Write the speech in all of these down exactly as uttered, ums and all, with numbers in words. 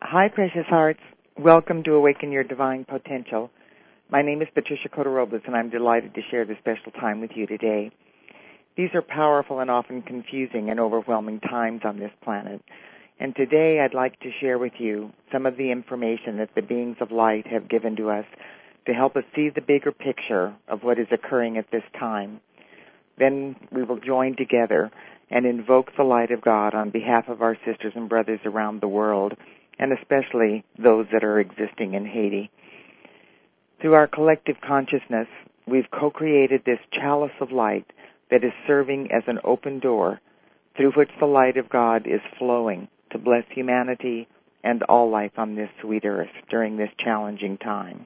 Hi, precious hearts. Welcome to Awaken Your Divine Potential. My name is Patricia Cota-Robles, and I'm delighted to share this special time with you today. These are powerful and often confusing and overwhelming times on this planet. And today I'd like to share with you some of the information that the beings of light have given to us to help us see the bigger picture of what is occurring at this time. Then we will join together and invoke the light of God on behalf of our sisters and brothers around the world, and especially those that are existing in Haiti. Through our collective consciousness, we've co-created this chalice of light that is serving as an open door through which the light of God is flowing to bless humanity and all life on this sweet earth during this challenging time.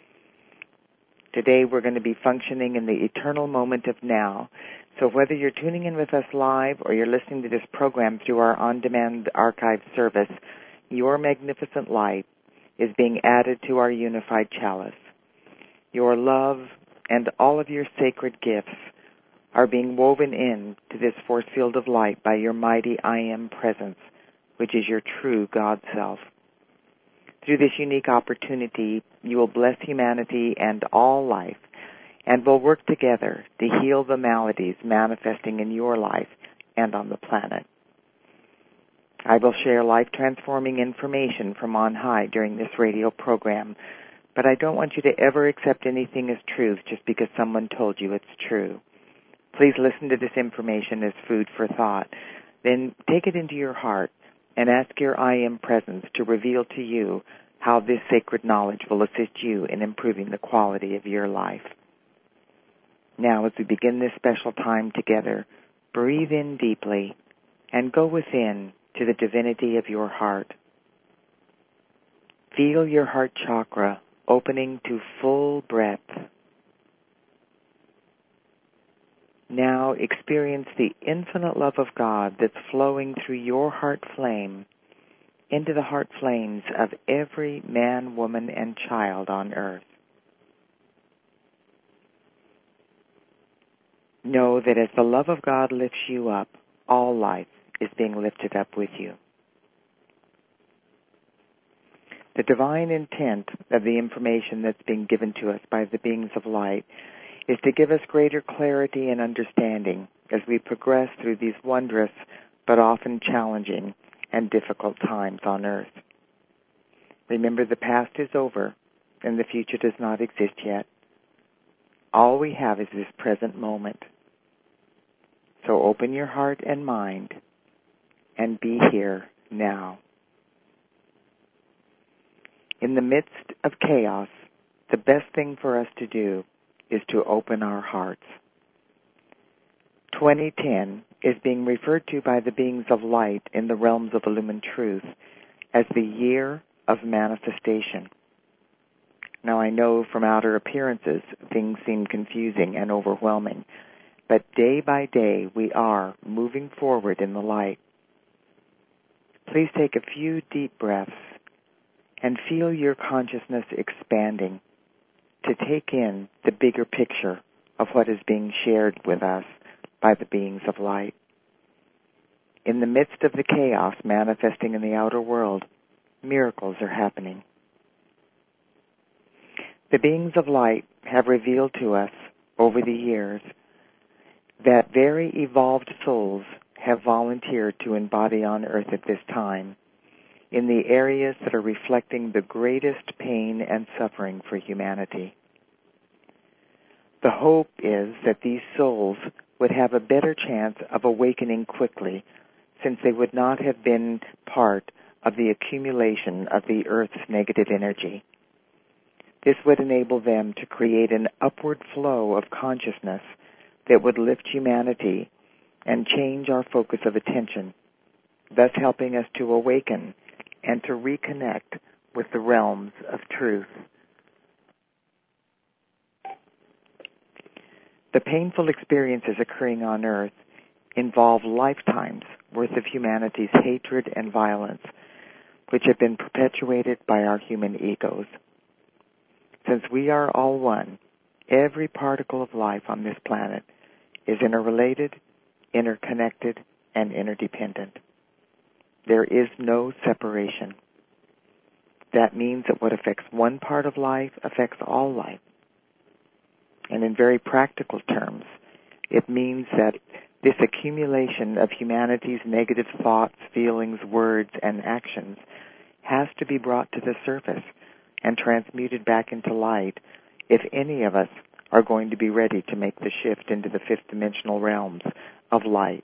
Today we're going to be functioning in the eternal moment of now. So whether you're tuning in with us live or you're listening to this program through our on-demand archive service, your magnificent light is being added to our unified chalice. Your love and all of your sacred gifts are being woven in to this force field of light by your mighty I Am presence, which is your true God self. Through this unique opportunity, you will bless humanity and all life, and will work together to heal the maladies manifesting in your life and on the planet. I will share life-transforming information from on high during this radio program, but I don't want you to ever accept anything as truth just because someone told you it's true. Please listen to this information as food for thought. Then take it into your heart and ask your I Am presence to reveal to you how this sacred knowledge will assist you in improving the quality of your life. Now, as we begin this special time together, breathe in deeply and go within to the divinity of your heart. Feel your heart chakra opening to full breath. Now experience the infinite love of God that's flowing through your heart flame into the heart flames of every man, woman, and child on earth. Know that as the love of God lifts you up, all life is being lifted up with you. The divine intent of the information that's being given to us by the beings of light is to give us greater clarity and understanding as we progress through these wondrous but often challenging and difficult times on earth. Remember, the past is over and the future does not exist yet. All we have is this present moment. So open your heart and mind and be here now. In the midst of chaos, the best thing for us to do is to open our hearts. twenty ten is being referred to by the beings of light in the realms of illumined truth as the year of manifestation. Now, I know from outer appearances things seem confusing and overwhelming, but day by day we are moving forward in the light. Please take a few deep breaths and feel your consciousness expanding to take in the bigger picture of what is being shared with us by the beings of light. In the midst of the chaos manifesting in the outer world, miracles are happening. The beings of light have revealed to us over the years that very evolved souls have volunteered to embody on earth at this time in the areas that are reflecting the greatest pain and suffering for humanity. The hope is that these souls would have a better chance of awakening quickly, since they would not have been part of the accumulation of the earth's negative energy. This would enable them to create an upward flow of consciousness that would lift humanity and change our focus of attention, thus helping us to awaken and to reconnect with the realms of truth. The painful experiences occurring on earth involve lifetimes worth of humanity's hatred and violence, which have been perpetuated by our human egos. Since we are all one, every particle of life on this planet is interrelated, interconnected, and interdependent. There is no separation. That means that what affects one part of life affects all life. And in very practical terms, it means that this accumulation of humanity's negative thoughts, feelings, words, and actions has to be brought to the surface and transmuted back into light if any of us are going to be ready to make the shift into the fifth dimensional realms of light.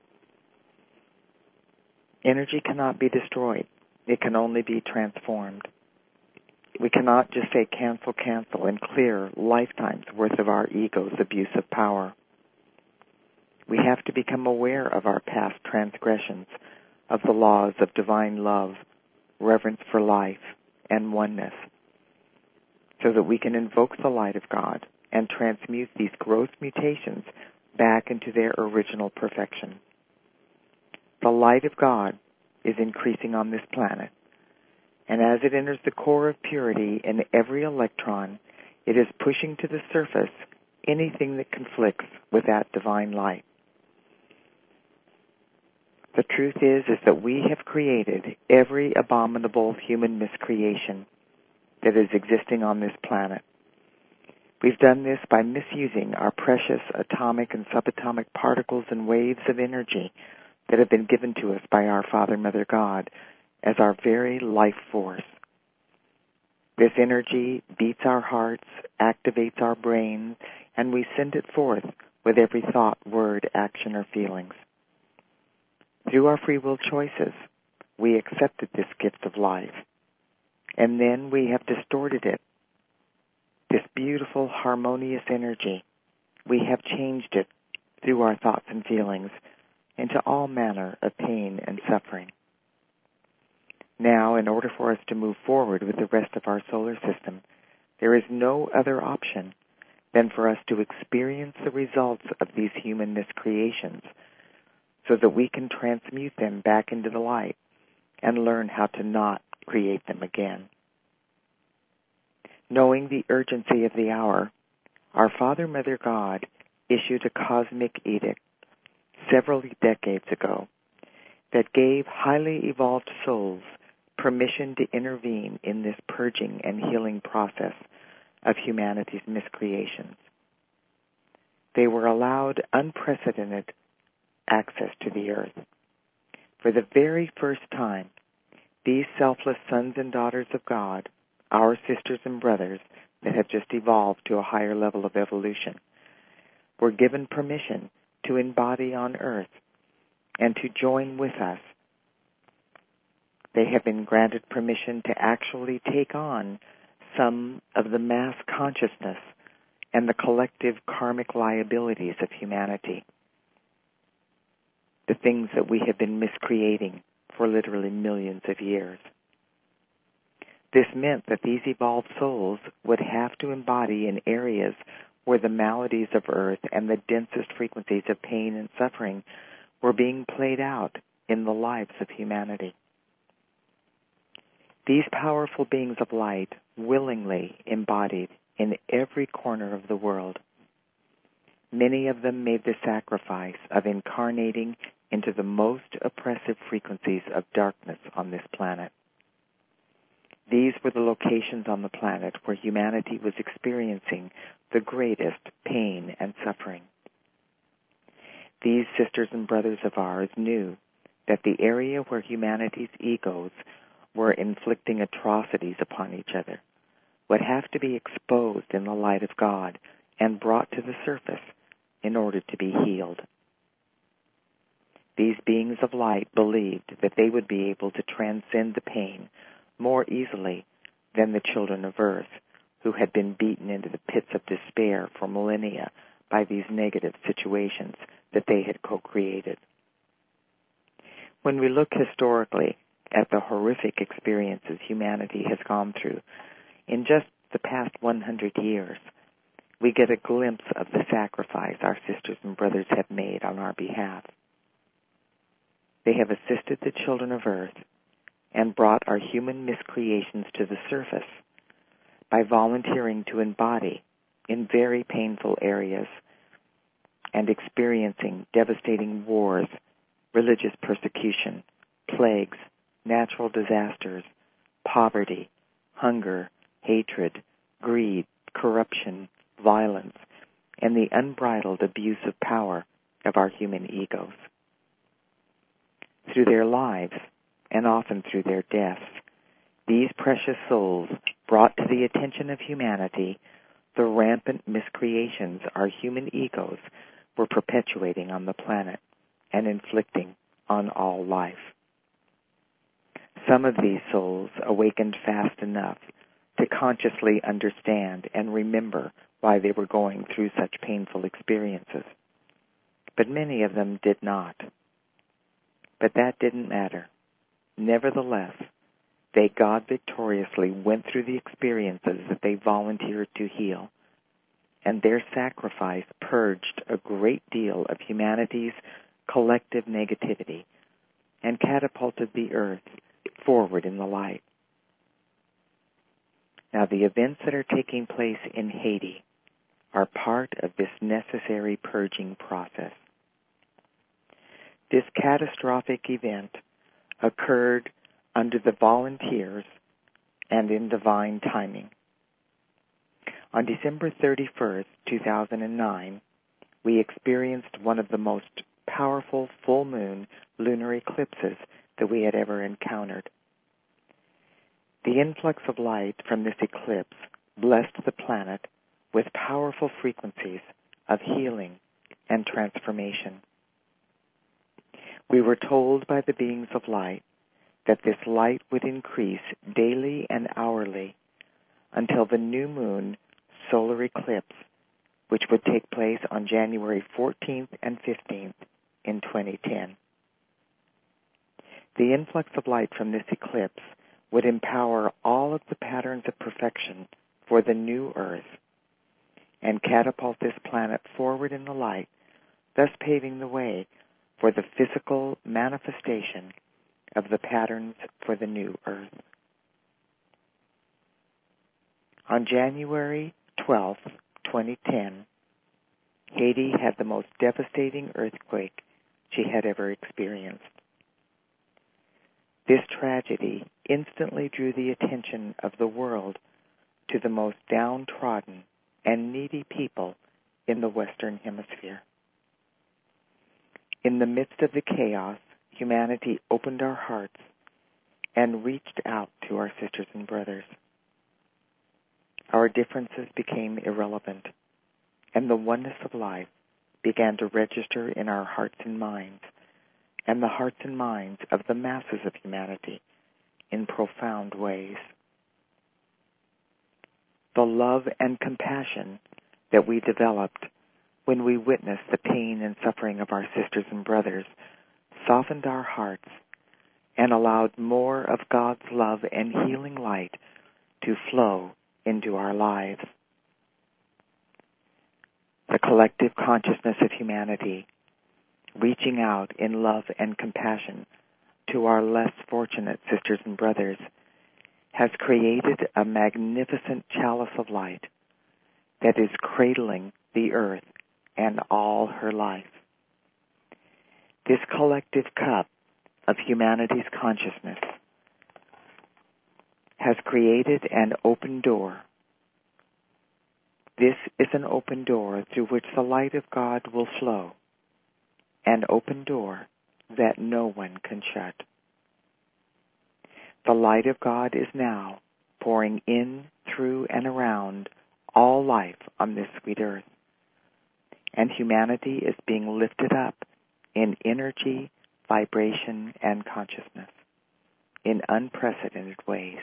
Energy cannot be destroyed. It can only be transformed. We cannot just say cancel, cancel, and clear lifetimes worth of our ego's abuse of power. We have to become aware of our past transgressions, of the laws of divine love, reverence for life, and oneness, so that we can invoke the light of God and transmute these gross mutations back into their original perfection. The light of God is increasing on this planet, and as it enters the core of purity in every electron, it is pushing to the surface anything that conflicts with that divine light. The truth is, is that we have created every abominable human miscreation that is existing on this planet. We've done this by misusing our precious atomic and subatomic particles and waves of energy that have been given to us by our Father, Mother, God as our very life force. This energy beats our hearts, activates our brains, and we send it forth with every thought, word, action, or feelings. Through our free will choices, we accepted this gift of life, and then we have distorted it. This beautiful, harmonious energy, we have changed it through our thoughts and feelings into all manner of pain and suffering. Now, in order for us to move forward with the rest of our solar system, there is no other option than for us to experience the results of these human miscreations so that we can transmute them back into the light and learn how to not create them again. Knowing the urgency of the hour, our Father, Mother, God issued a cosmic edict several decades ago that gave highly evolved souls permission to intervene in this purging and healing process of humanity's miscreations. They were allowed unprecedented access to the earth. For the very first time, these selfless sons and daughters of God, our sisters and brothers that have just evolved to a higher level of evolution, were given permission to embody on earth and to join with us. They have been granted permission to actually take on some of the mass consciousness and the collective karmic liabilities of humanity, the things that we have been miscreating for literally millions of years. This meant that these evolved souls would have to embody in areas where the maladies of earth and the densest frequencies of pain and suffering were being played out in the lives of humanity. These powerful beings of light willingly embodied in every corner of the world. Many of them made the sacrifice of incarnating into the most oppressive frequencies of darkness on this planet. These were the locations on the planet where humanity was experiencing the greatest pain and suffering. These sisters and brothers of ours knew that the area where humanity's egos were inflicting atrocities upon each other would have to be exposed in the light of God and brought to the surface in order to be healed. These beings of light believed that they would be able to transcend the pain more easily than the children of earth, who had been beaten into the pits of despair for millennia by these negative situations that they had co-created. When we look historically at the horrific experiences humanity has gone through in just the past one hundred years, we get a glimpse of the sacrifice our sisters and brothers have made on our behalf. They have assisted the children of earth and brought our human miscreations to the surface by volunteering to embody in very painful areas and experiencing devastating wars, religious persecution, plagues, natural disasters, poverty, hunger, hatred, greed, corruption, violence, and the unbridled abuse of power of our human egos. Through their lives, and often through their deaths, these precious souls brought to the attention of humanity the rampant miscreations our human egos were perpetuating on the planet and inflicting on all life. Some of these souls awakened fast enough to consciously understand and remember why they were going through such painful experiences, but many of them did not. But that didn't matter. Nevertheless, they God victoriously went through the experiences that they volunteered to heal, and their sacrifice purged a great deal of humanity's collective negativity and catapulted the earth forward in the light. Now, the events that are taking place in Haiti are part of this necessary purging process. This catastrophic event occurred under the volunteers and in divine timing. On December thirty-first, two thousand nine, we experienced one of the most powerful full moon lunar eclipses that we had ever encountered. The influx of light from this eclipse blessed the planet with powerful frequencies of healing and transformation. We were told by the beings of light that this light would increase daily and hourly until the new moon solar eclipse, which would take place on January fourteenth and fifteenth in twenty ten. The influx of light from this eclipse would empower all of the patterns of perfection for the new earth and catapult this planet forward in the light, thus paving the way for the physical manifestation of the patterns for the new earth. On January twelfth, twenty ten, Haiti had the most devastating earthquake she had ever experienced. This tragedy instantly drew the attention of the world to the most downtrodden and needy people in the Western Hemisphere. In the midst of the chaos, humanity opened our hearts and reached out to our sisters and brothers. Our differences became irrelevant, and the oneness of life began to register in our hearts and minds, and the hearts and minds of the masses of humanity in profound ways. The love and compassion that we developed when we witnessed the pain and suffering of our sisters and brothers softened our hearts and allowed more of God's love and healing light to flow into our lives. The collective consciousness of humanity, reaching out in love and compassion to our less fortunate sisters and brothers, has created a magnificent chalice of light that is cradling the earth and all her life. This collective cup of humanity's consciousness has created an open door. This is an open door through which the light of God will flow, an open door that no one can shut. The light of God is now pouring in, through, and around all life on this sweet earth, and humanity is being lifted up in energy, vibration, and consciousness in unprecedented ways.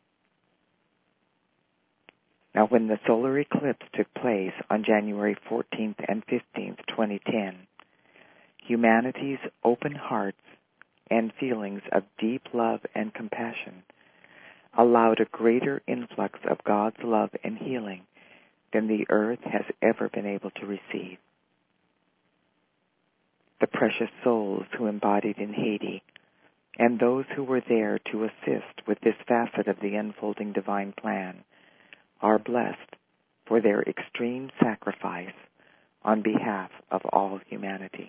Now, when the solar eclipse took place on January fourteenth and fifteenth, twenty ten, humanity's open hearts and feelings of deep love and compassion allowed a greater influx of God's love and healing than the earth has ever been able to receive. The precious souls who embodied in Haiti and those who were there to assist with this facet of the unfolding divine plan are blessed for their extreme sacrifice on behalf of all humanity.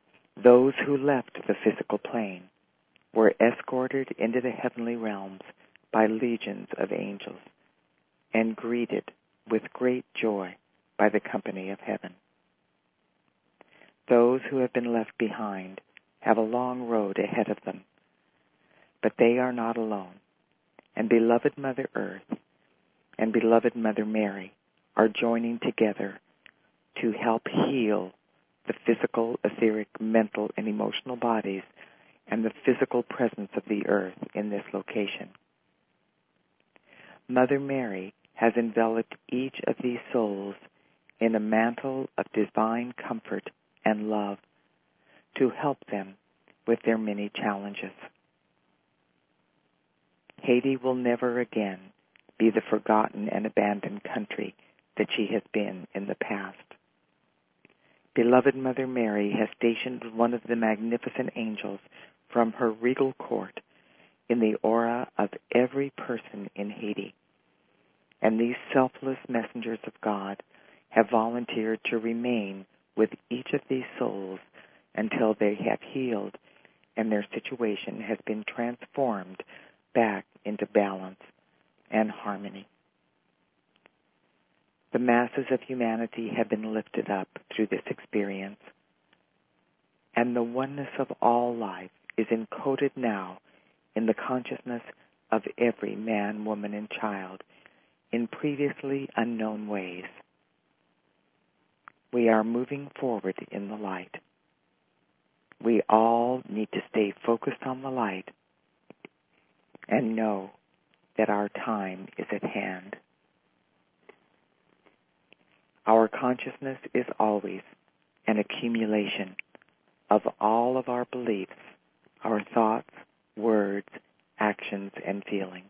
Those who left the physical plane were escorted into the heavenly realms by legions of angels and greeted with great joy by the company of heaven. Those who have been left behind have a long road ahead of them, but they are not alone, and beloved Mother Earth and beloved Mother Mary are joining together to help heal the physical, etheric, mental, and emotional bodies and the physical presence of the earth in this location. Mother Mary has enveloped each of these souls in a mantle of divine comfort and love to help them with their many challenges. Haiti will never again be the forgotten and abandoned country that she has been in the past. Beloved Mother Mary has stationed one of the magnificent angels from her regal court in the aura of every person in Haiti, and these selfless messengers of God have volunteered to remain with each of these souls until they have healed and their situation has been transformed back into balance and harmony. The masses of humanity have been lifted up through this experience, and the oneness of all life is encoded now in the consciousness of every man, woman, and child in previously unknown ways. We are moving forward in the light. We all need to stay focused on the light and know that our time is at hand. Our consciousness is always an accumulation of all of our beliefs, our thoughts, words, actions, and feelings.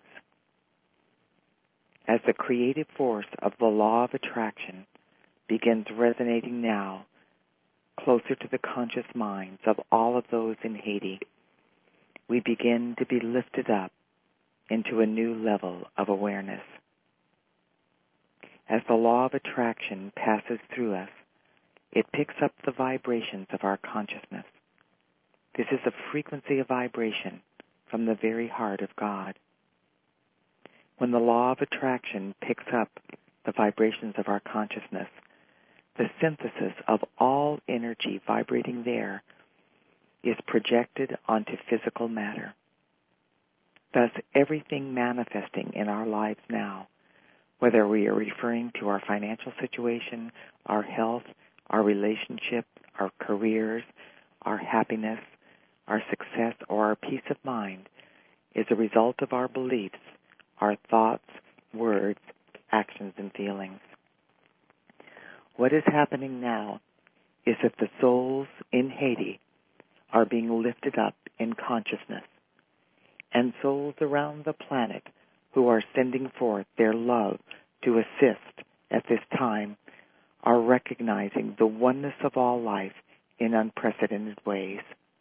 As the creative force of the law of attraction begins resonating now closer to the conscious minds of all of those in Haiti, we begin to be lifted up into a new level of awareness. As the law of attraction passes through us, it picks up the vibrations of our consciousness. This is a frequency of vibration from the very heart of God. When the law of attraction picks up the vibrations of our consciousness, the synthesis of all energy vibrating there is projected onto physical matter. Thus, everything manifesting in our lives now, whether we are referring to our financial situation, our health, our relationship, our careers, our happiness, our success, or our peace of mind, is a result of our beliefs, our thoughts, words, actions, and feelings. What is happening now is that the souls in Haiti are being lifted up in consciousness, and souls around the planet who are sending forth their love to assist at this time are recognizing the oneness of all life in unprecedented ways.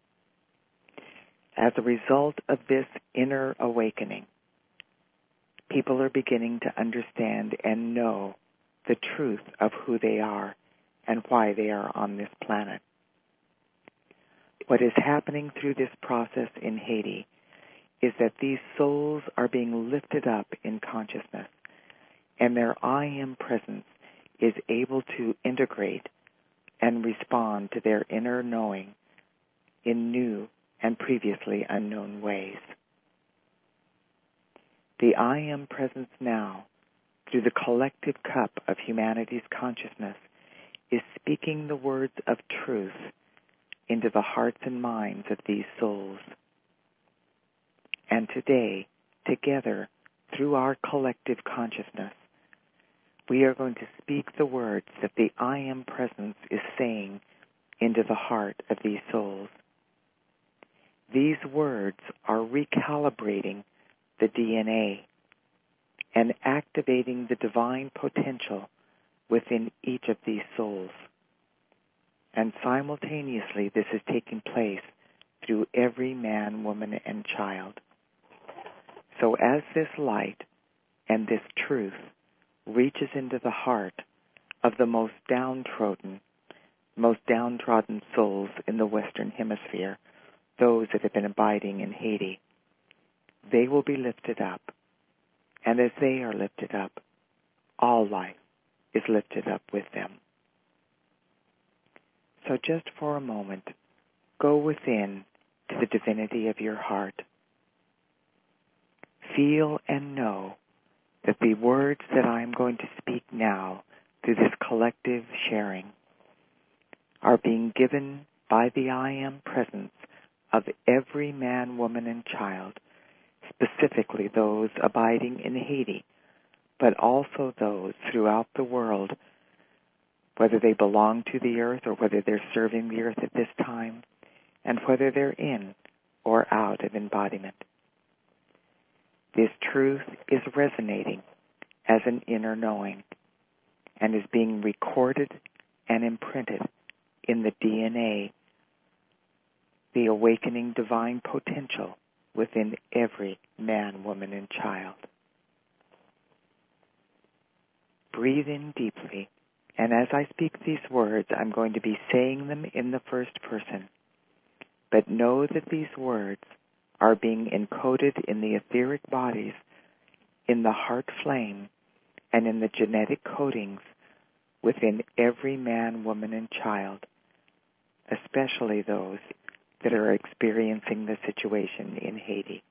As a result of this inner awakening, people are beginning to understand and know the truth of who they are and why they are on this planet. What is happening through this process in Haiti is that these souls are being lifted up in consciousness, and their I Am presence is able to integrate and respond to their inner knowing in new and previously unknown ways. The I Am presence now, through the collective cup of humanity's consciousness, is speaking the words of truth into the hearts and minds of these souls. And today, together, through our collective consciousness, we are going to speak the words that the I Am presence is saying into the heart of these souls. These words are recalibrating the D N A and activating the divine potential within each of these souls. And simultaneously, this is taking place through every man, woman, and child. So as this light and this truth reaches into the heart of the most downtrodden, most downtrodden souls in the Western Hemisphere, those that have been abiding in Haiti, they will be lifted up And as they are lifted up, all life is lifted up with them. So just for a moment, go within to the divinity of your heart. Feel and know that the words that I am going to speak now through this collective sharing are being given by the I Am presence of every man, woman, and child, specifically those abiding in Haiti, but also those throughout the world, whether they belong to the earth or whether they're serving the earth at this time, and whether they're in or out of embodiment. This truth is resonating as an inner knowing and is being recorded and imprinted in the D N A, the awakening divine potential within every man, woman, and child. Breathe in deeply, and as I speak these words, I'm going to be saying them in the first person. But know that these words are being encoded in the etheric bodies, in the heart flame, and in the genetic codings within every man, woman, and child, especially those that are experiencing the situation in Haiti.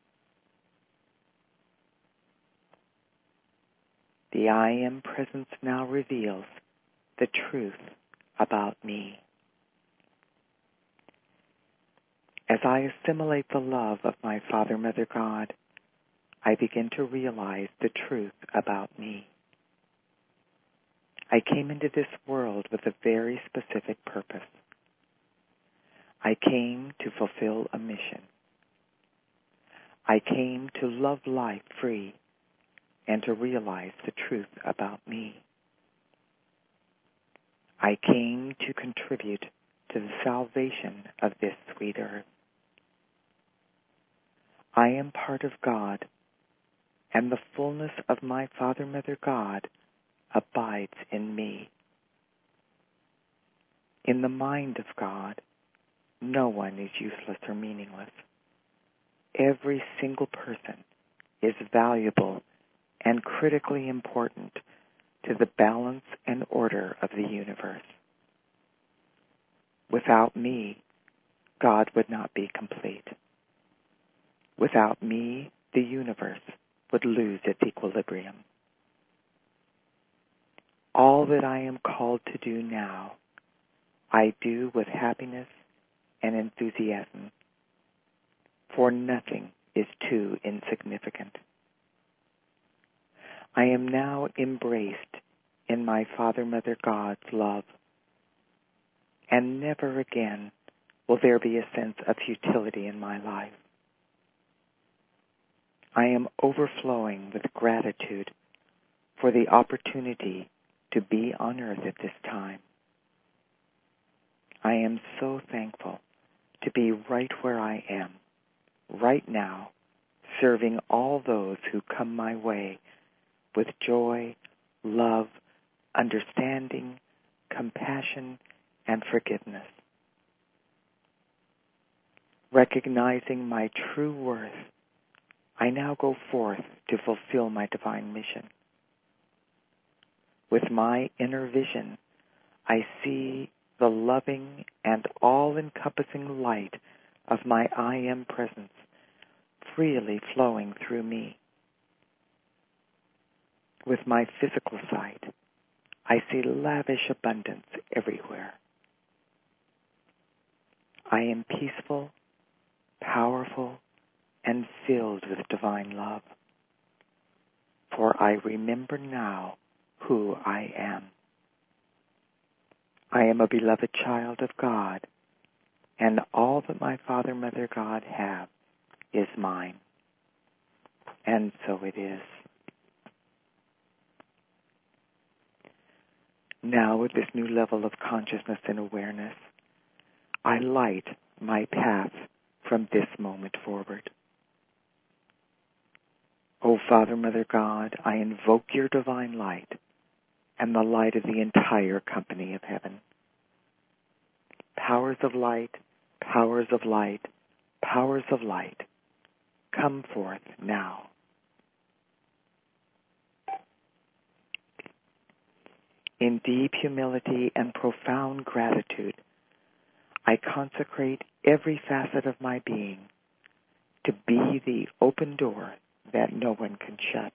The I Am presence now reveals the truth about me. As I assimilate the love of my Father, Mother, God, I begin to realize the truth about me. I came into this world with a very specific purpose. I came to fulfill a mission. I came to love life free and to realize the truth about me. I came to contribute to the salvation of this sweet earth. I am part of God, and the fullness of my Father, Mother, God abides in me. In the mind of God, no one is useless or meaningless. Every single person is valuable and critically important to the balance and order of the universe. Without me, God would not be complete. Without me, the universe would lose its equilibrium. All that I am called to do now, I do with happiness and enthusiasm, for nothing is too insignificant. I am now embraced in my Father, Mother, God's love, and never again will there be a sense of futility in my life. I am overflowing with gratitude for the opportunity to be on earth at this time. I am so thankful to be right where I am, right now, serving all those who come my way with joy, love, understanding, compassion, and forgiveness. Recognizing my true worth, I now go forth to fulfill my divine mission. With my inner vision, I see the loving and all-encompassing light of my I Am presence freely flowing through me. With my physical sight, I see lavish abundance everywhere. I am peaceful, powerful, and filled with divine love. For I remember now who I am. I am a beloved child of God, and all that my Father, Mother, God have is mine. And so it is. Now, with this new level of consciousness and awareness, I light my path from this moment forward. O Father, Mother, God, I invoke your divine light and the light of the entire company of heaven. Powers of light, powers of light, powers of light, come forth now. In deep humility and profound gratitude, I consecrate every facet of my being to be the open door that no one can shut.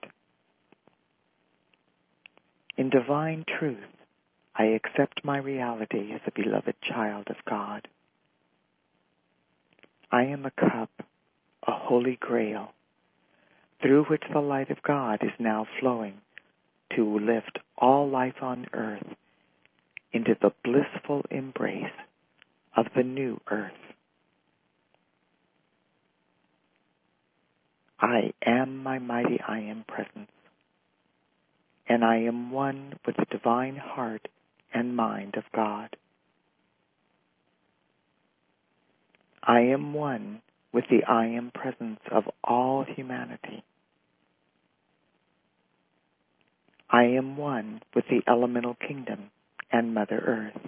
In divine truth, I accept my reality as a beloved child of God. I am a cup, a holy grail, through which the light of God is now flowing to lift all life on earth into the blissful embrace of the new earth. I am my mighty I am presence, and I am one with the divine heart and mind of God. I am one with the I am presence of all humanity. I am one with the elemental kingdom and Mother Earth.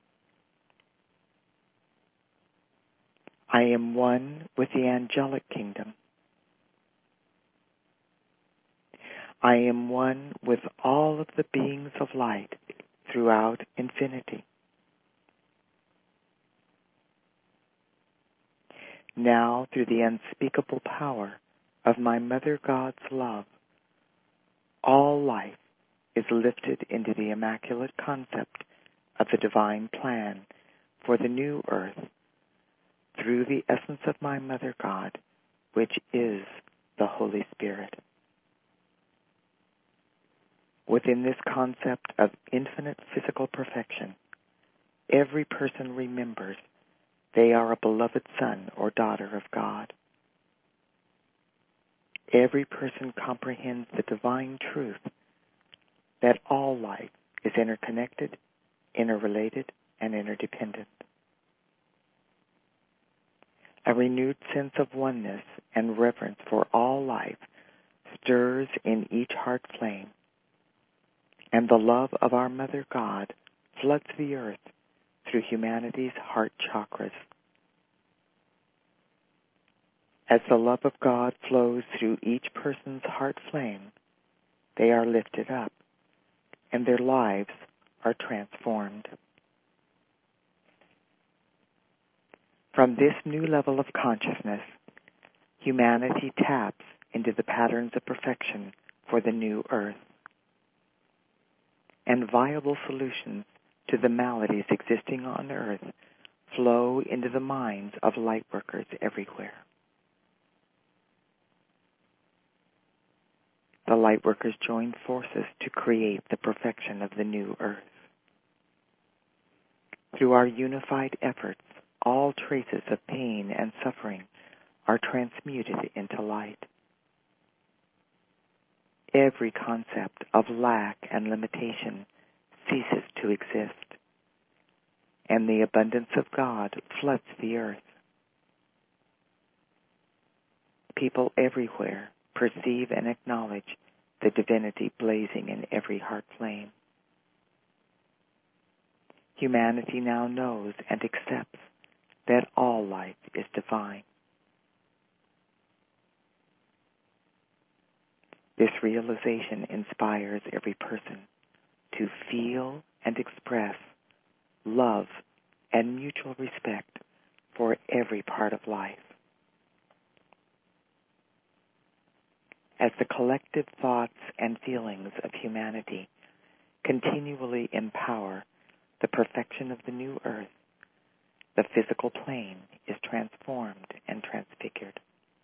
I am one with the angelic kingdom. I am one with all of the beings of light throughout infinity. Now, through the unspeakable power of my Mother God's love, all life is lifted into the immaculate concept of the divine plan for the new earth through the essence of my Mother God, which is the Holy Spirit. Within this concept of infinite physical perfection, every person remembers they are a beloved son or daughter of God. Every person comprehends the divine truth that all life is interconnected, interrelated, and interdependent. A renewed sense of oneness and reverence for all life stirs in each heart flame, and the love of our Mother God floods the earth through humanity's heart chakras. As the love of God flows through each person's heart flame, they are lifted up, and their lives are transformed. From this new level of consciousness, humanity taps into the patterns of perfection for the new earth, and viable solutions to the maladies existing on earth flow into the minds of lightworkers everywhere. The lightworkers join forces to create the perfection of the new earth. Through our unified efforts, all traces of pain and suffering are transmuted into light. Every concept of lack and limitation ceases to exist, and the abundance of God floods the earth. People everywhere perceive and acknowledge the divinity blazing in every heart flame. Humanity now knows and accepts that all life is divine. This realization inspires every person to feel and express love and mutual respect for every part of life. As the collective thoughts and feelings of humanity continually empower the perfection of the new earth, the physical plane is transformed and transfigured.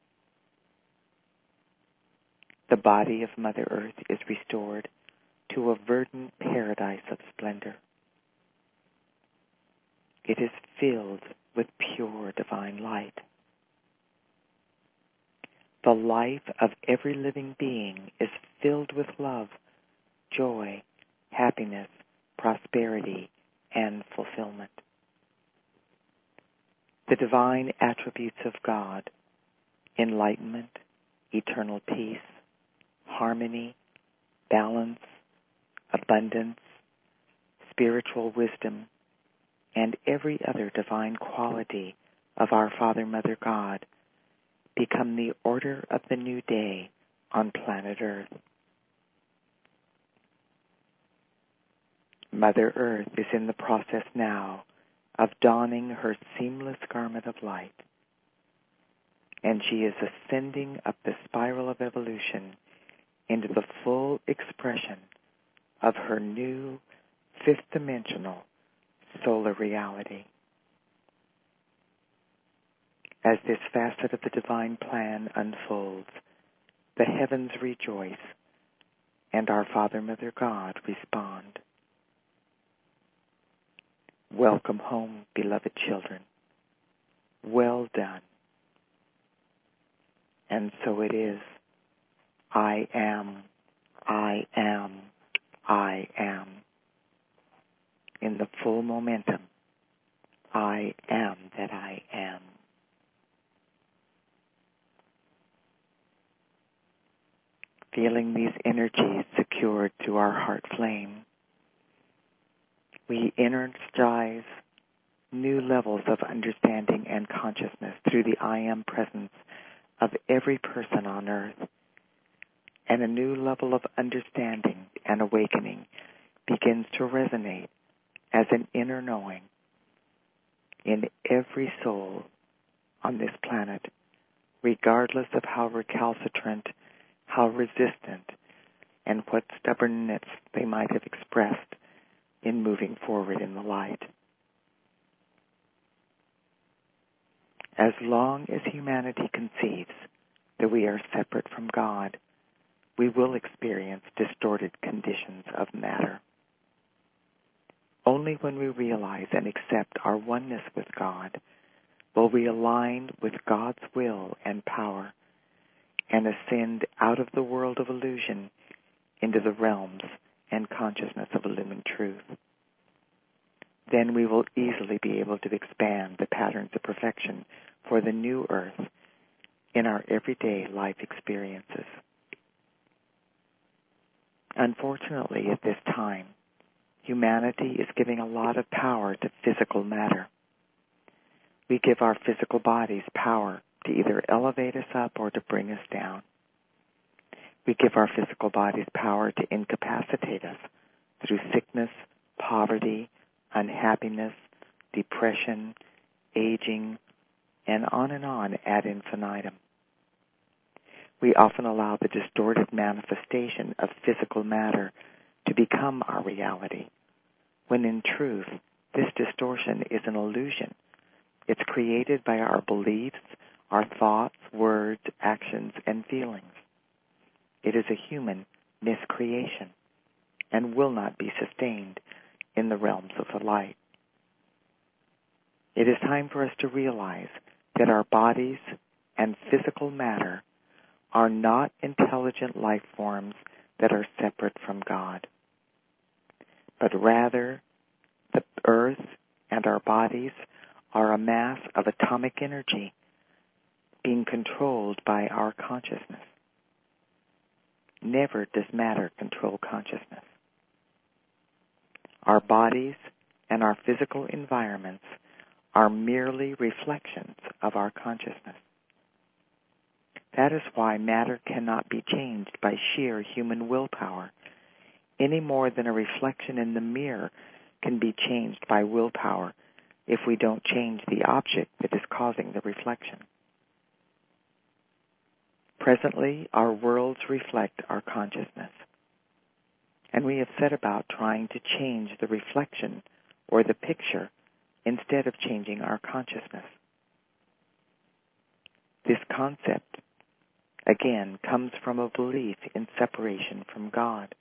The body of Mother Earth is restored to a verdant paradise of splendor. It is filled with pure divine light. The life of every living being is filled with love, joy, happiness, prosperity, and fulfillment. The divine attributes of God, enlightenment, eternal peace, harmony, balance, abundance, spiritual wisdom, and every other divine quality of our Father, Mother God become the order of the new day on planet Earth. Mother Earth is in the process now of donning her seamless garment of light, and she is ascending up the spiral of evolution into the full expression of her new fifth-dimensional solar reality. As this facet of the divine plan unfolds, the heavens rejoice, and our Father, Mother, God respond. Welcome home, beloved children. Well done. And so it is. I am, I am, I am. In the full momentum, I am that I am. Feeling these energies secured to our heart flame, we energize new levels of understanding and consciousness through the I am presence of every person on earth. And a new level of understanding and awakening begins to resonate as an inner knowing in every soul on this planet, regardless of how recalcitrant, how resistant, and what stubbornness they might have expressed in moving forward in the light. As long as humanity conceives that we are separate from God, we will experience distorted conditions of matter. Only when we realize and accept our oneness with God will we align with God's will and power and ascend out of the world of illusion into the realms and consciousness of illumined truth. Then we will easily be able to expand the patterns of perfection for the new earth in our everyday life experiences. Unfortunately, at this time, humanity is giving a lot of power to physical matter. We give our physical bodies power to either elevate us up or to bring us down. We give our physical bodies power to incapacitate us through sickness, poverty, unhappiness, depression, aging, and on and on ad infinitum. We often allow the distorted manifestation of physical matter to become our reality, when in truth, this distortion is an illusion. It's created by our beliefs, our thoughts, words, actions, and feelings. It is a human miscreation and will not be sustained in the realms of the light. It is time for us to realize that our bodies and physical matter are not intelligent life forms that are separate from God, but rather the earth and our bodies are a mass of atomic energy being controlled by our consciousness. Never does matter control consciousness. Our bodies and our physical environments are merely reflections of our consciousness. That is why matter cannot be changed by sheer human willpower, any more than a reflection in the mirror can be changed by willpower if we don't change the object that is causing the reflection. Presently, our worlds reflect our consciousness, and we have set about trying to change the reflection or the picture instead of changing our consciousness. This concept, again, comes from a belief in separation from God.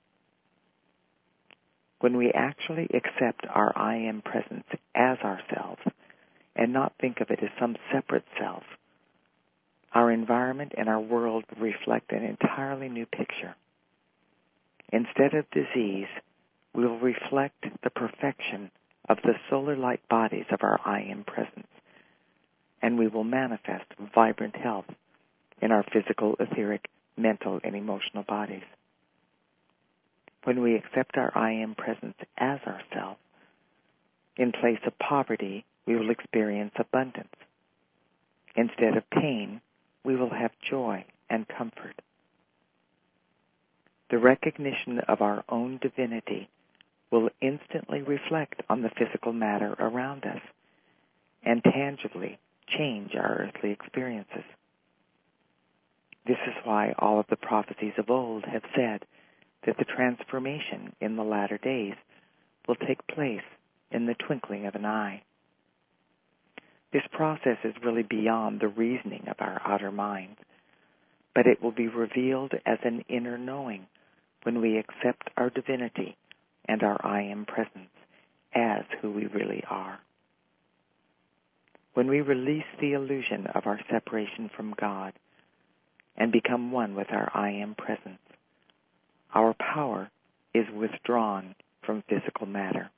When we actually accept our I Am presence as ourselves and not think of it as some separate self, our environment and our world reflect an entirely new picture. Instead of disease, we will reflect the perfection of the solar light bodies of our I Am presence, and we will manifest vibrant health in our physical, etheric, mental, and emotional bodies. When we accept our I Am presence as ourself, in place of poverty, we will experience abundance. Instead of pain, we will have joy and comfort. The recognition of our own divinity will instantly reflect on the physical matter around us and tangibly change our earthly experiences. This is why all of the prophecies of old have said that the transformation in the latter days will take place in the twinkling of an eye. This process is really beyond the reasoning of our outer minds, but it will be revealed as an inner knowing when we accept our divinity and our I Am presence as who we really are. When we release the illusion of our separation from God and become one with our I Am presence, our power is withdrawn from physical matter.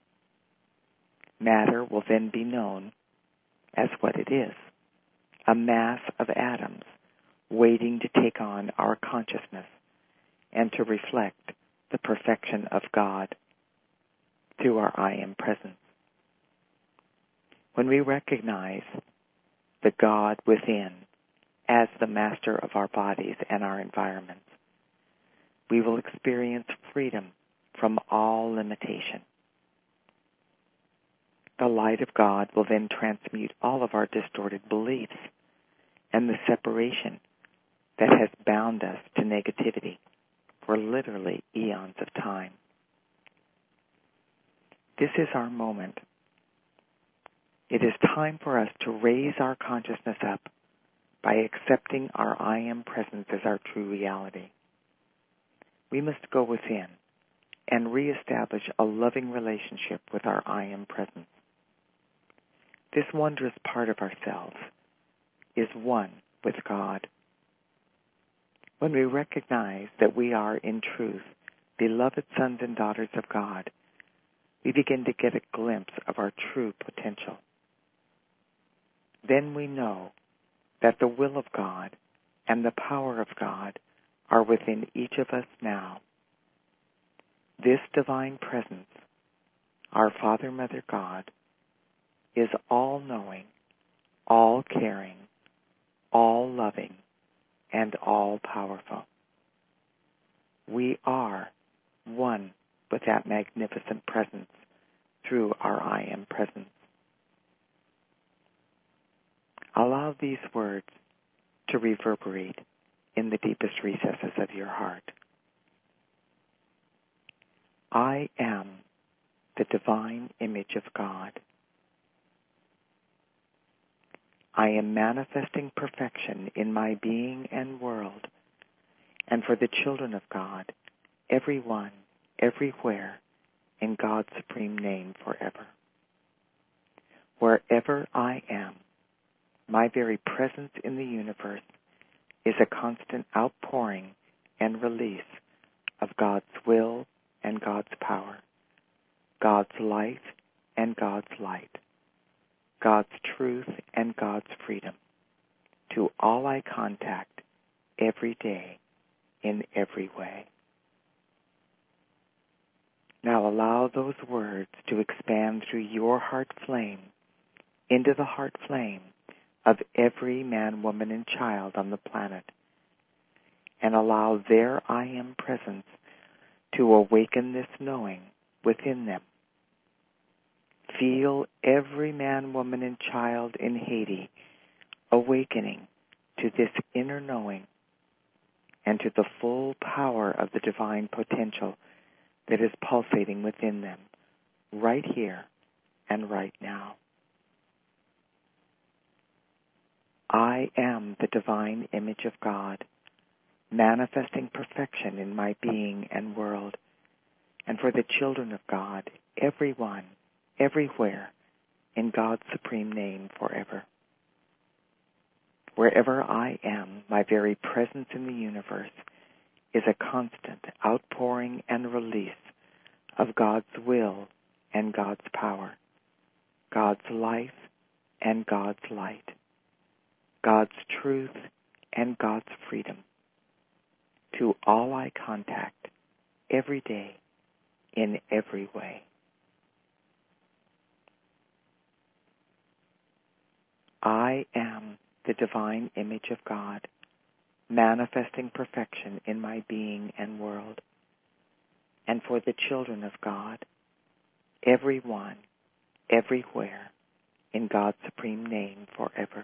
Matter will then be known as what it is, a mass of atoms waiting to take on our consciousness and to reflect the perfection of God through our I Am presence. When we recognize the God within as the master of our bodies and our environments, we will experience freedom from all limitation. The light of God will then transmute all of our distorted beliefs and the separation that has bound us to negativity for literally eons of time. This is our moment. It is time for us to raise our consciousness up by accepting our I Am presence as our true reality. We must go within and reestablish a loving relationship with our I Am presence. This wondrous part of ourselves is one with God. When we recognize that we are, in truth, beloved sons and daughters of God, we begin to get a glimpse of our true potential. Then we know that the will of God and the power of God are within each of us now. This divine presence, our Father, Mother, God, is all-knowing, all-caring, all-loving, and all-powerful. We are one with that magnificent presence through our I Am presence. Allow these words to reverberate in the deepest recesses of your heart. I am the divine image of God. I am manifesting perfection in my being and world, and for the children of God, everyone, everywhere, in God's supreme name forever. Wherever I am, my very presence in the universe is a constant outpouring and release of God's will and God's power, God's life and God's light, God's truth and God's freedom to all I contact every day in every way. Now allow those words to expand through your heart flame into the heart flame of every man, woman, and child on the planet, and allow their I Am presence to awaken this knowing within them. Feel every man, woman, and child in Haiti awakening to this inner knowing and to the full power of the divine potential that is pulsating within them right here and right now. I am the divine image of God, manifesting perfection in my being and world, and for the children of God, everyone, everywhere, in God's supreme name forever. Wherever I am, my very presence in the universe is a constant outpouring and release of God's will and God's power, God's life and God's light, God's truth and God's freedom to all I contact every day in every way. I am the divine image of God, manifesting perfection in my being and world, and for the children of God, everyone, everywhere, in God's supreme name forever.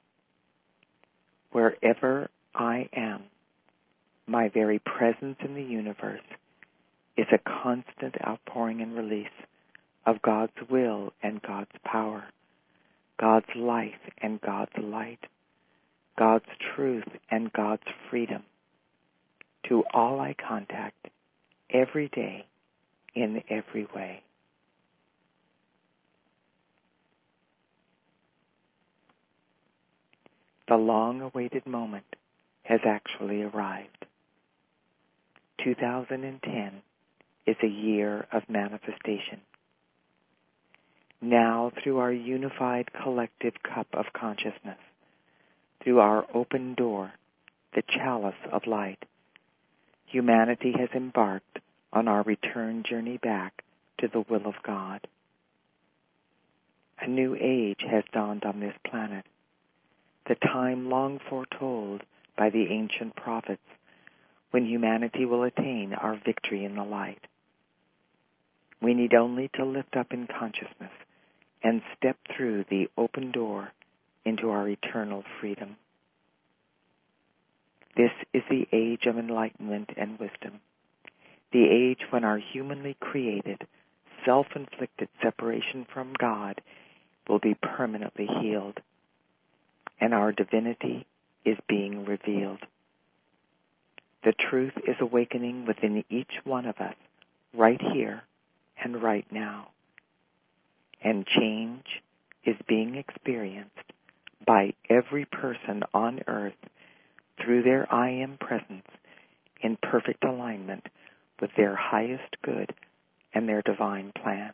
Wherever I am, my very presence in the universe is a constant outpouring and release of God's will and God's power, God's life and God's light, God's truth and God's freedom to all I contact every day in every way. The long-awaited moment has actually arrived. two thousand ten is a year of manifestation. Now, through our unified collective cup of consciousness, through our open door, the chalice of light, humanity has embarked on our return journey back to the will of God. A new age has dawned on this planet, the time long foretold by the ancient prophets, when humanity will attain our victory in the light. We need only to lift up in consciousness and step through the open door into our eternal freedom. This is the age of enlightenment and wisdom, the age when our humanly created, self-inflicted separation from God will be permanently healed, and our divinity is being revealed. The truth is awakening within each one of us, right here and right now. And change is being experienced by every person on earth through their I Am presence in perfect alignment with their highest good and their divine plan.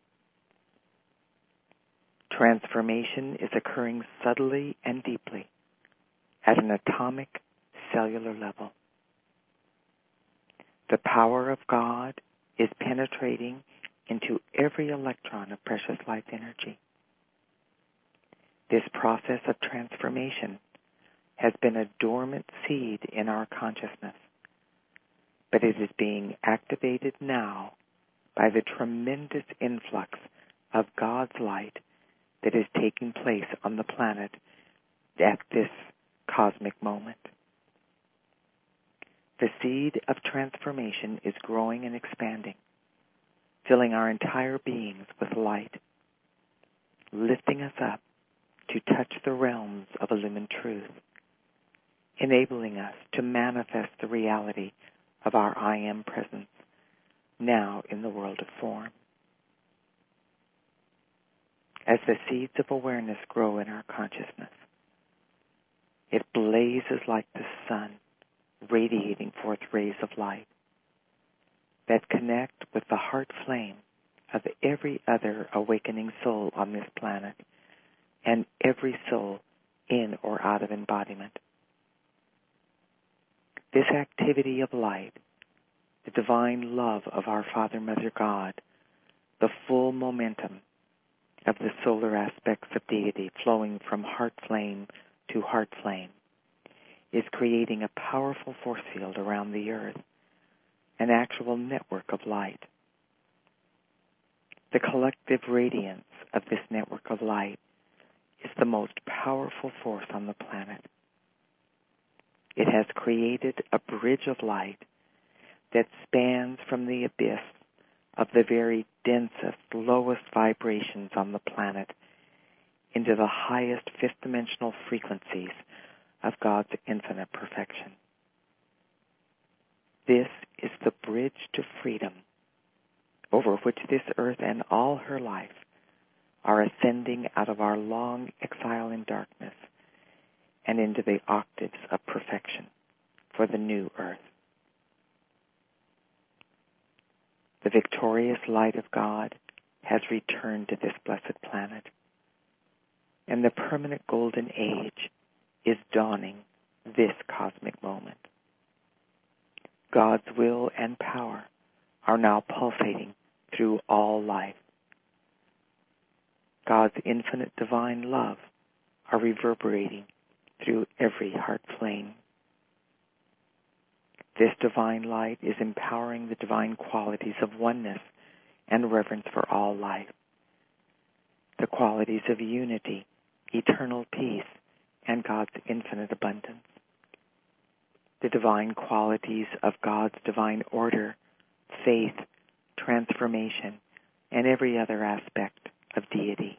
Transformation is occurring subtly and deeply at an atomic cellular level. The power of God is penetrating into every electron of precious life energy. This process of transformation has been a dormant seed in our consciousness, but it is being activated now by the tremendous influx of God's light that is taking place on the planet at this cosmic moment. The seed of transformation is growing and expanding, filling our entire beings with light, lifting us up to touch the realms of illumined truth, enabling us to manifest the reality of our I Am presence now in the world of form. As the seeds of awareness grow in our consciousness, it blazes like the sun, radiating forth rays of light that connect with the heart flame of every other awakening soul on this planet and every soul in or out of embodiment. This activity of light, the divine love of our Father, Mother, God, the full momentum of the solar aspects of deity flowing from heart flame to heart flame, is creating a powerful force field around the earth, an actual network of light. The collective radiance of this network of light is the most powerful force on the planet. It has created a bridge of light that spans from the abyss of the very densest, lowest vibrations on the planet into the highest fifth-dimensional frequencies of God's infinite perfection. This is the bridge to freedom over which this earth and all her life are ascending out of our long exile in darkness and into the octaves of perfection for the new earth. The victorious light of God has returned to this blessed planet, and the permanent golden age is dawning this cosmic moment. God's will and power are now pulsating through all life. God's infinite divine love are reverberating through every heart flame. This divine light is empowering the divine qualities of oneness and reverence for all life, the qualities of unity, eternal peace, and God's infinite abundance, the divine qualities of God's divine order, faith, transformation, and every other aspect of deity.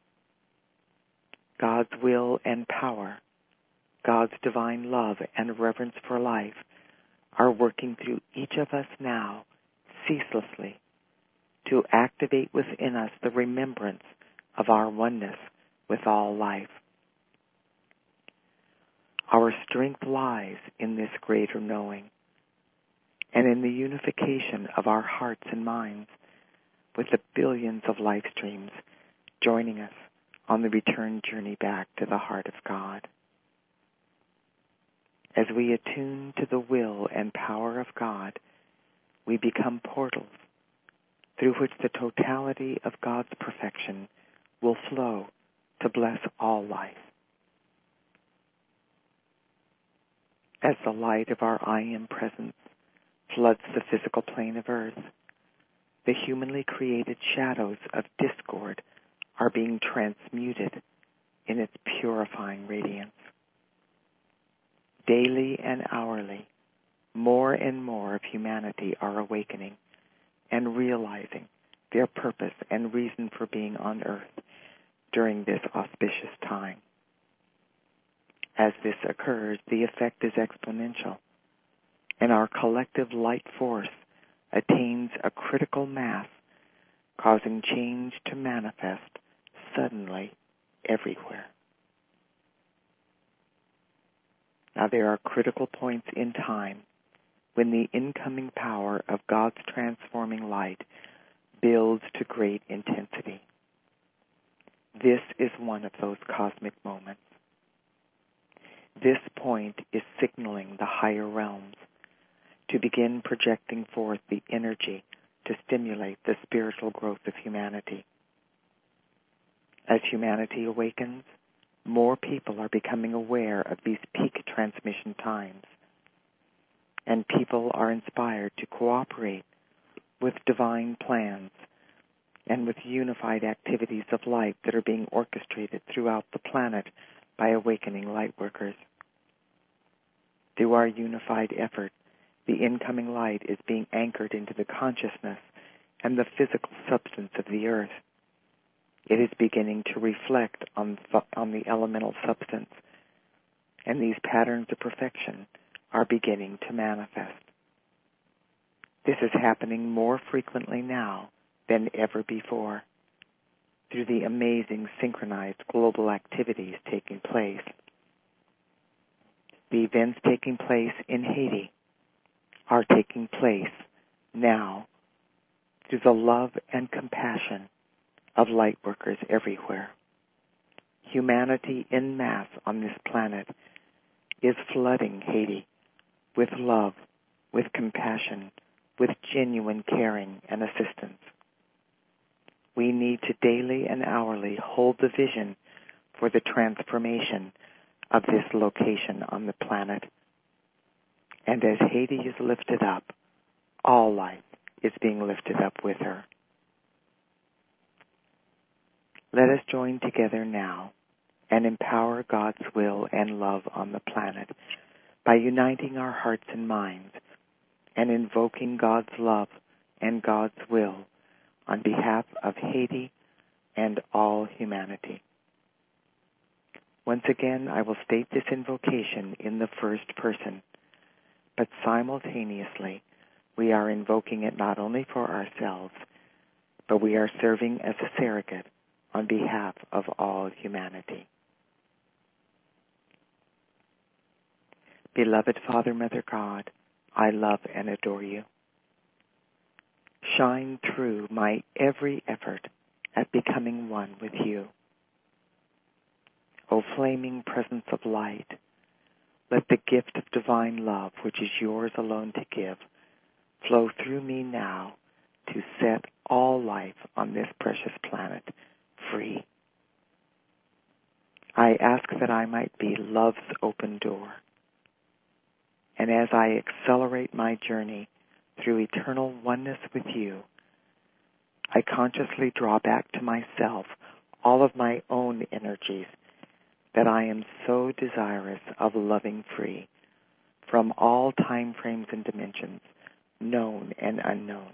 God's will and power, God's divine love and reverence for life are working through each of us now, ceaselessly, to activate within us the remembrance of our oneness with all life. Our strength lies in this greater knowing and in the unification of our hearts and minds with the billions of life streams joining us on the return journey back to the heart of God. As we attune to the will and power of God, we become portals through which the totality of God's perfection will flow to bless all life. As the light of our I Am presence floods the physical plane of earth, the humanly created shadows of discord are being transmuted in its purifying radiance. Daily and hourly, more and more of humanity are awakening and realizing their purpose and reason for being on earth during this auspicious time. As this occurs, the effect is exponential, and our collective light force attains a critical mass, causing change to manifest suddenly everywhere. Now there are critical points in time when the incoming power of God's transforming light builds to great intensity. This is one of those cosmic moments. This point is signaling the higher realms to begin projecting forth the energy to stimulate the spiritual growth of humanity. As humanity awakens, more people are becoming aware of these peak transmission times, and people are inspired to cooperate with divine plans and with unified activities of light that are being orchestrated throughout the planet by awakening lightworkers. Through our unified effort, the incoming light is being anchored into the consciousness and the physical substance of the earth. It is beginning to reflect on, on the elemental substance, and these patterns of perfection are beginning to manifest. This is happening more frequently now than ever before through the amazing synchronized global activities taking place. The events taking place in Haiti are taking place now through the love and compassion of lightworkers everywhere. Humanity en masse on this planet is flooding Haiti with love, with compassion, with genuine caring and assistance. We need to daily and hourly hold the vision for the transformation of this location on the planet. And as Haiti is lifted up, all life is being lifted up with her. Let us join together now and empower God's will and love on the planet by uniting our hearts and minds and invoking God's love and God's will on behalf of Haiti and all humanity. Once again, I will state this invocation in the first person, but simultaneously we are invoking it not only for ourselves, but we are serving as a surrogate on behalf of all humanity. Beloved Father, Mother God, I love and adore you. Shine through my every effort at becoming one with you. O flaming presence of light, let the gift of divine love, which is yours alone to give, flow through me now to set all life on this precious planet free. I ask that I might be love's open door, And as I accelerate my journey through eternal oneness with you, I consciously draw back to myself all of my own energies that I am so desirous of loving free from all time frames and dimensions, known and unknown.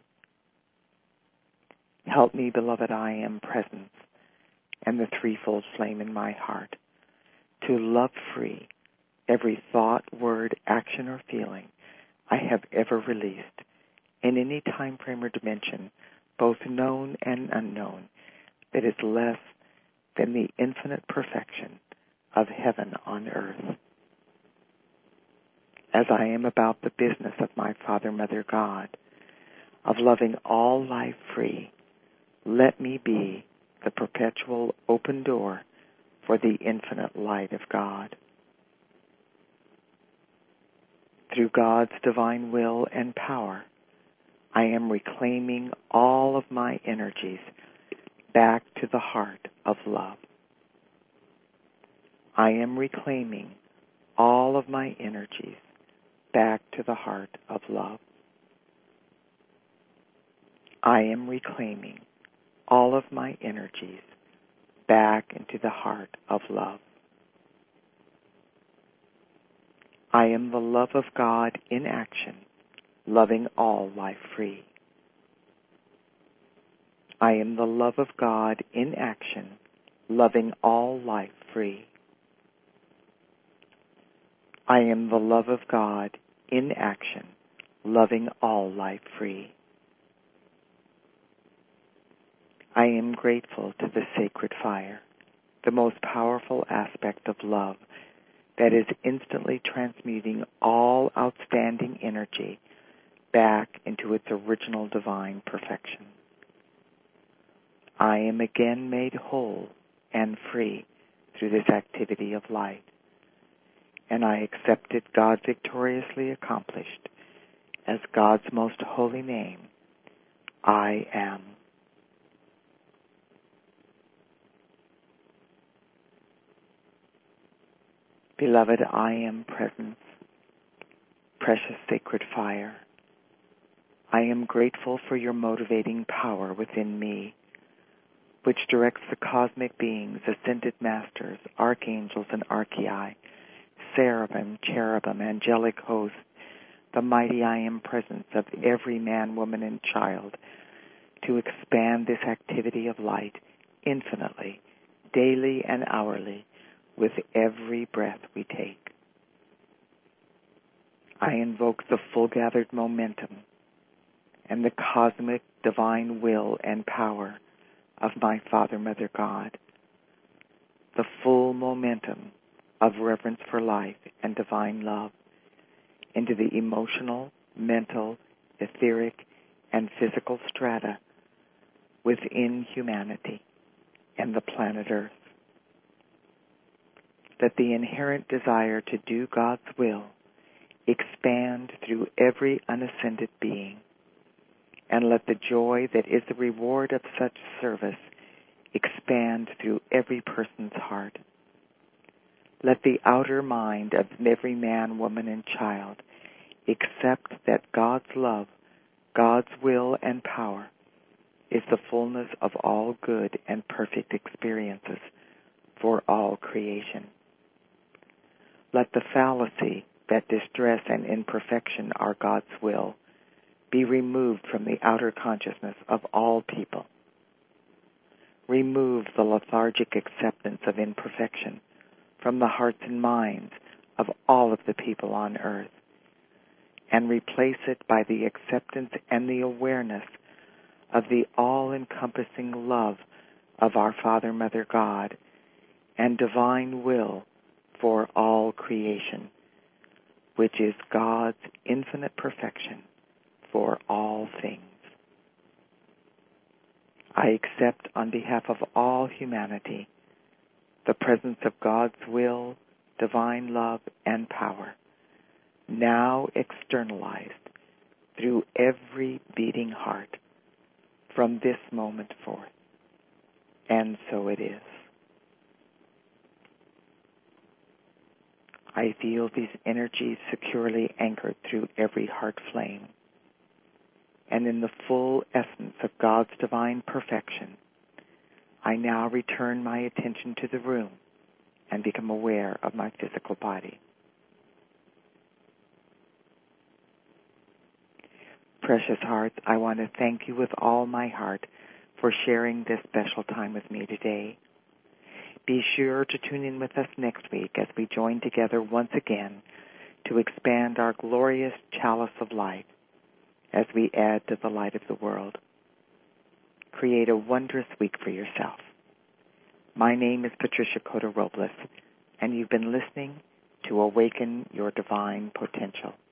Help me, beloved I am presence and the threefold flame in my heart, to love free every thought, word, action, or feeling I have ever released in any time frame or dimension, both known and unknown, that is less than the infinite perfection of heaven on earth. As I am about the business of my Father, Mother, God, of loving all life free, let me be the perpetual open door for the infinite light of God. Through God's divine will and power, I am reclaiming all of my energies back to the heart of love. I am reclaiming all of my energies back to the heart of love. I am reclaiming all of my energies back into the heart of love. I am the love of God in action, loving all life free. I am the love of God in action, loving all life free. I am the love of God in action, loving all life free. I am grateful to the sacred fire, the most powerful aspect of love that is instantly transmuting all outstanding energy back into its original divine perfection. I am again made whole and free through this activity of light, and I accept it God victoriously accomplished as God's most holy name, I am. Beloved, I am presence, precious sacred fire. I am grateful for your motivating power within me, which directs the cosmic beings, ascended masters, archangels and archai, seraphim, cherubim, angelic hosts, the mighty I am presence of every man, woman, and child, to expand this activity of light infinitely, daily and hourly, with every breath we take. I invoke the full gathered momentum and the cosmic divine will and power of my Father, Mother, God, the full momentum of reverence for life and divine love into the emotional, mental, etheric, and physical strata within humanity and the planet Earth. Let the inherent desire to do God's will expand through every unascended being, and let the joy that is the reward of such service expand through every person's heart. Let the outer mind of every man, woman, and child accept that God's love, God's will and power is the fullness of all good and perfect experiences for all creation. Let the fallacy that distress and imperfection are God's will be removed from the outer consciousness of all people. Remove the lethargic acceptance of imperfection from the hearts and minds of all of the people on earth, and replace it by the acceptance and the awareness of the all-encompassing love of our Father, Mother, God, and divine will for all creation, which is God's infinite perfection for all things. I accept on behalf of all humanity the presence of God's will, divine love, and power, now externalized through every beating heart from this moment forth. And so it is. I feel these energies securely anchored through every heart flame. And in the full essence of God's divine perfection, I now return my attention to the room and become aware of my physical body. Precious hearts, I want to thank you with all my heart for sharing this special time with me today. Be sure to tune in with us next week as we join together once again to expand our glorious chalice of light as we add to the light of the world. Create a wondrous week for yourself. My name is Patricia Cota Robles, and you've been listening to Awaken Your Divine Potential.